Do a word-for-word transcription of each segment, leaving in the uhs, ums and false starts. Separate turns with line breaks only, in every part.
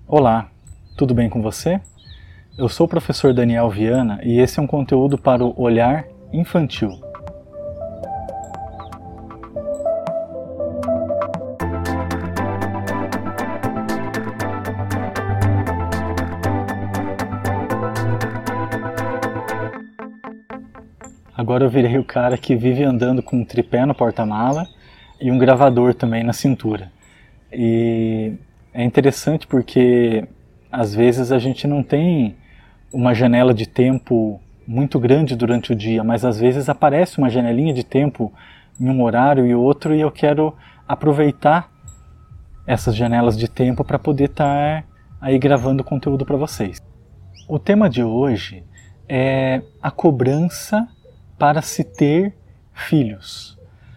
Olá, tudo bem com você? Eu sou o professor Daniel Viana e esse é um conteúdo para o olhar infantil. Agora eu virei o cara que vive andando com um tripé no porta-mala e um gravador também na cintura. E é interessante porque às vezes a gente não tem uma janela de tempo muito grande durante o dia, mas às vezes aparece uma janelinha de tempo em um horário e outro e eu quero aproveitar essas janelas de tempo para poder estar aí gravando conteúdo para vocês. O tema de hoje é a cobrança para se ter filhos.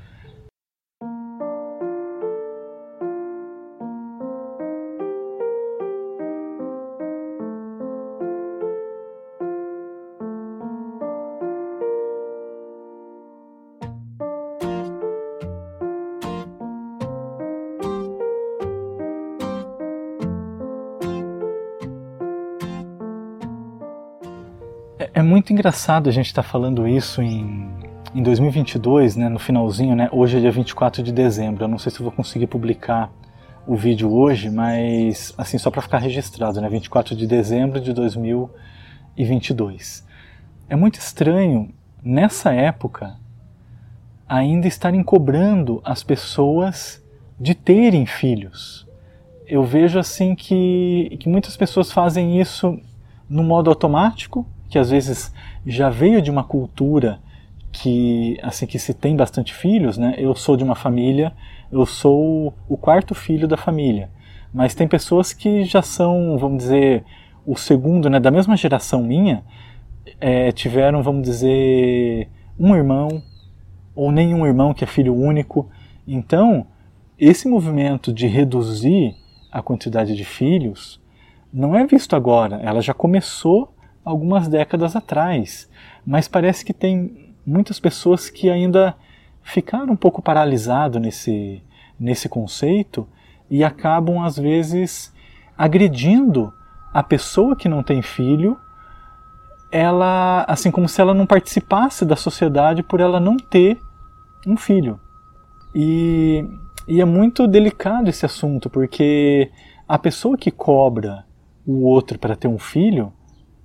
É muito engraçado a gente estar falando isso em, em dois mil e vinte e dois, né, no finalzinho, né, hoje é dia vinte e quatro de dezembro, eu não sei se eu vou conseguir publicar o vídeo hoje, mas assim, só para ficar registrado, né, vinte e quatro de dezembro de dois mil e vinte e dois. É muito estranho, nessa época, ainda estarem cobrando as pessoas de terem filhos. Eu vejo assim que, que muitas pessoas fazem isso no modo automático, que às vezes já veio de uma cultura que, assim, que se tem bastante filhos, né? Eu sou de uma família, eu sou o quarto filho da família, mas tem pessoas que já são, vamos dizer, o segundo, né, da mesma geração minha, é, tiveram, vamos dizer, um irmão, ou nenhum irmão que é filho único. Então, esse movimento de reduzir a quantidade de filhos não é visto agora, ela já começou algumas décadas atrás, mas parece que tem muitas pessoas que ainda ficaram um pouco paralisadas nesse, nesse conceito e acabam às vezes agredindo a pessoa que não tem filho, ela, assim, como se ela não participasse da sociedade por ela não ter um filho. E, e é muito delicado esse assunto, porque a pessoa que cobra o outro para ter um filho,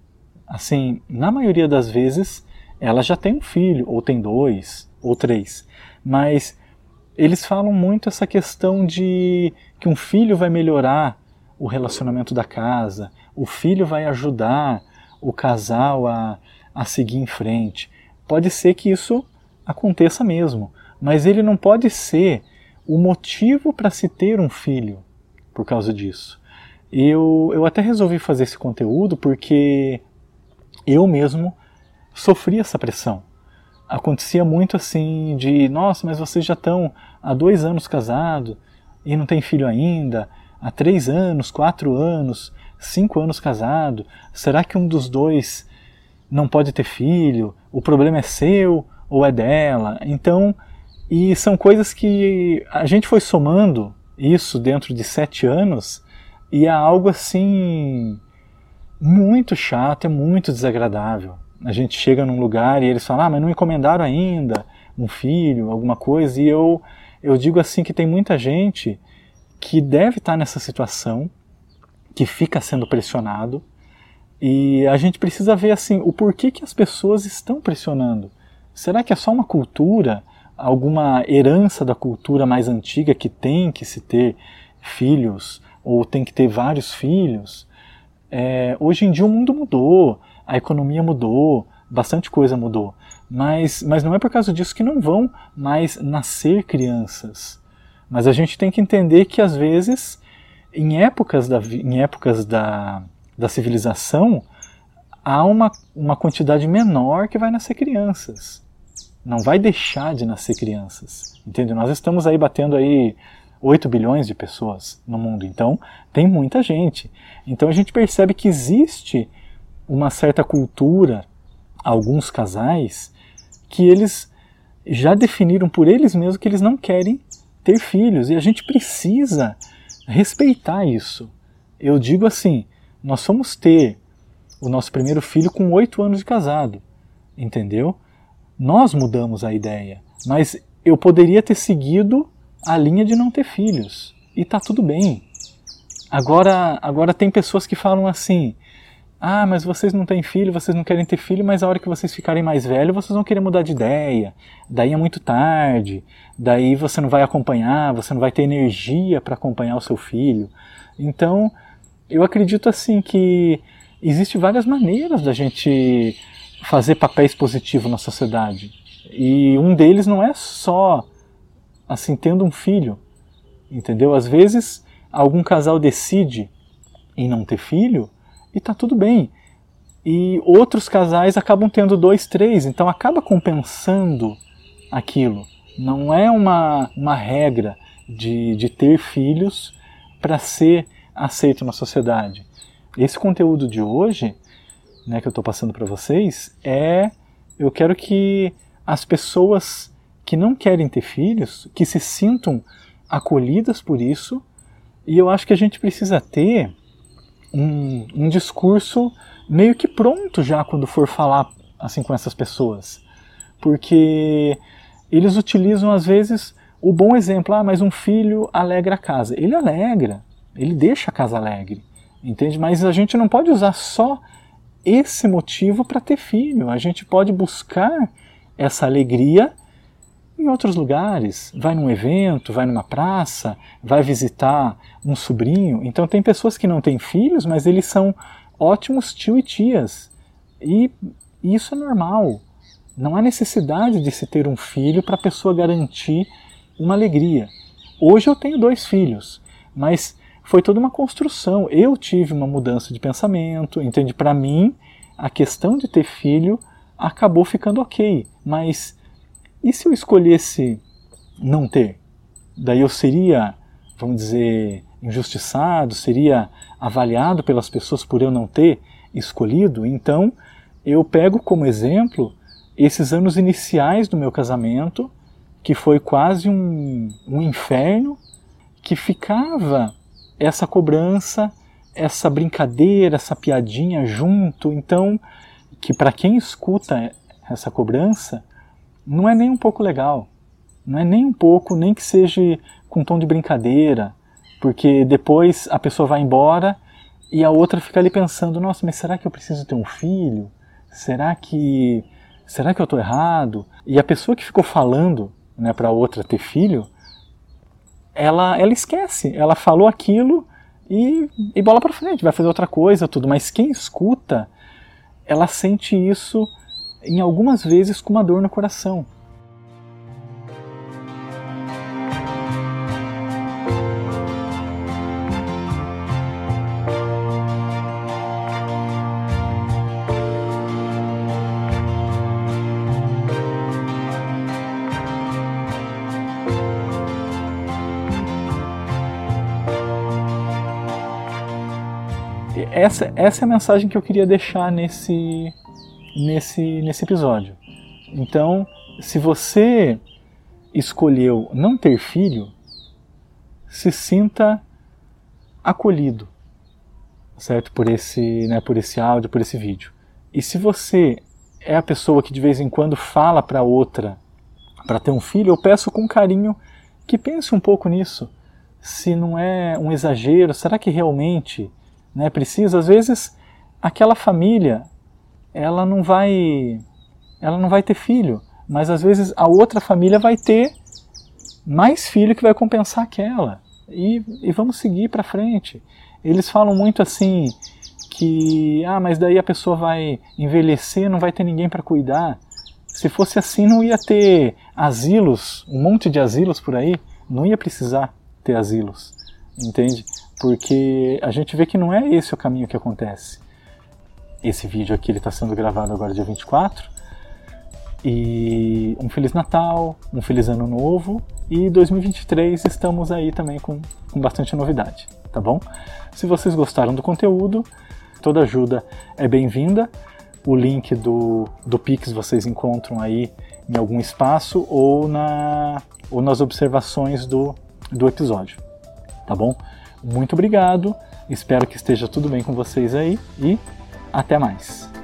assim, na maioria das vezes, ela já tem um filho, ou tem dois, ou três. Mas eles falam muito essa questão de que um filho vai melhorar o relacionamento da casa, o filho vai ajudar o casal a, a seguir em frente. Pode ser que isso aconteça mesmo, mas ele não pode ser o motivo para se ter um filho por causa disso. Eu, eu até resolvi fazer esse conteúdo porque eu mesmo sofri essa pressão. Acontecia muito assim de, nossa, mas vocês já estão há dois anos casados e não tem filho ainda, há três anos, quatro anos, cinco anos casado, será que um dos dois não pode ter filho? O problema é seu ou é dela? Então, e são coisas que a gente foi somando isso dentro de sete anos e é algo assim muito chato, é muito desagradável. A gente chega num lugar e eles falam, ah, mas não encomendaram ainda um filho, alguma coisa, e eu, eu digo assim que tem muita gente que deve estar nessa situação, que fica sendo pressionado, e a gente precisa ver assim, o porquê que as pessoas estão pressionando. Será que é só uma cultura, alguma herança da cultura mais antiga que tem que se ter filhos, ou tem que ter vários filhos? É, hoje em dia o mundo mudou, a economia mudou, bastante coisa mudou, mas, mas não é por causa disso que não vão mais nascer crianças. Mas a gente tem que entender que às vezes, em épocas da, em épocas da, da civilização, há uma, uma quantidade menor que vai nascer crianças. Não vai deixar de nascer crianças. Entende? Nós estamos aí batendo aí oito bilhões de pessoas no mundo, então tem muita gente. Então a gente percebe que existe uma certa cultura, alguns casais, que eles já definiram por eles mesmos que eles não querem ter filhos, e a gente precisa respeitar isso. Eu digo assim, nós fomos ter o nosso primeiro filho com oito anos de casado, entendeu? Nós mudamos a ideia, mas eu poderia ter seguido a linha de não ter filhos, e tá tudo bem. Agora, agora tem pessoas que falam assim, ah, mas vocês não têm filho, vocês não querem ter filho, mas a hora que vocês ficarem mais velhos, vocês vão querer mudar de ideia, daí é muito tarde, daí você não vai acompanhar, você não vai ter energia para acompanhar o seu filho. Então, eu acredito assim que existem várias maneiras da gente fazer papéis positivos na sociedade. E um deles não é só assim tendo um filho, entendeu? Às vezes algum casal decide em não ter filho e tá tudo bem. E outros casais acabam tendo dois, três, então acaba compensando aquilo. Não é uma, uma regra de, de ter filhos para ser aceito na sociedade. Esse conteúdo de hoje, né, que eu estou passando para vocês, é, eu quero que as pessoas que não querem ter filhos, que se sintam acolhidas por isso, e eu acho que a gente precisa ter um, um discurso meio que pronto já quando for falar assim com essas pessoas, porque eles utilizam às vezes o bom exemplo, ah, mas um filho alegra a casa. Ele alegra, ele deixa a casa alegre, entende? Mas a gente não pode usar só esse motivo para ter filho, a gente pode buscar essa alegria em outros lugares, vai num evento, vai numa praça, vai visitar um sobrinho. Então tem pessoas que não têm filhos, mas eles são ótimos tio e tias. E isso é normal. Não há necessidade de se ter um filho para a pessoa garantir uma alegria. Hoje eu tenho dois filhos, mas foi toda uma construção. Eu tive uma mudança de pensamento, entende? Para mim, a questão de ter filho acabou ficando ok, mas e se eu escolhesse não ter? Daí eu seria, vamos dizer, injustiçado, seria avaliado pelas pessoas por eu não ter escolhido? Então, eu pego como exemplo esses anos iniciais do meu casamento, que foi quase um, um inferno, que ficava essa cobrança, essa brincadeira, essa piadinha junto. Então, que para quem escuta essa cobrança, não é nem um pouco legal, não é nem um pouco, nem que seja com tom de brincadeira, porque depois a pessoa vai embora e a outra fica ali pensando, nossa, mas será que eu preciso ter um filho? Será que, será que eu estou errado? E a pessoa que ficou falando, né, para a outra ter filho, ela, ela esquece, ela falou aquilo e, e bola para frente, vai fazer outra coisa, tudo, mas quem escuta, ela sente isso em algumas vezes com uma dor no coração. Essa, essa é a mensagem que eu queria deixar nesse, nesse, nesse episódio. Então, se você escolheu não ter filho, se sinta acolhido, certo? Por esse, né, por esse áudio, por esse vídeo. E se você é a pessoa que de vez em quando fala para outra para ter um filho, eu peço com carinho que pense um pouco nisso. Se não é um exagero, será que realmente, né, precisa? Às vezes aquela família ela não vai ela não vai ter filho, mas às vezes a outra família vai ter mais filho que vai compensar aquela, e, e vamos seguir para frente. Eles falam muito assim que ah, mas daí a pessoa vai envelhecer, não vai ter ninguém para cuidar. Se fosse assim, não ia ter asilos, um monte de asilos por aí, não ia precisar ter asilos, entende? Porque a gente vê que não é esse o caminho que acontece. Esse vídeo aqui está sendo gravado agora dia vinte e quatro, e um Feliz Natal, um Feliz Ano Novo, e dois mil e vinte e três estamos aí também com, com bastante novidade, tá bom? Se vocês gostaram do conteúdo, toda ajuda é bem-vinda. O link do, do Pix vocês encontram aí em algum espaço ou, na, ou nas observações do, do episódio, tá bom? Muito obrigado, espero que esteja tudo bem com vocês aí e até mais.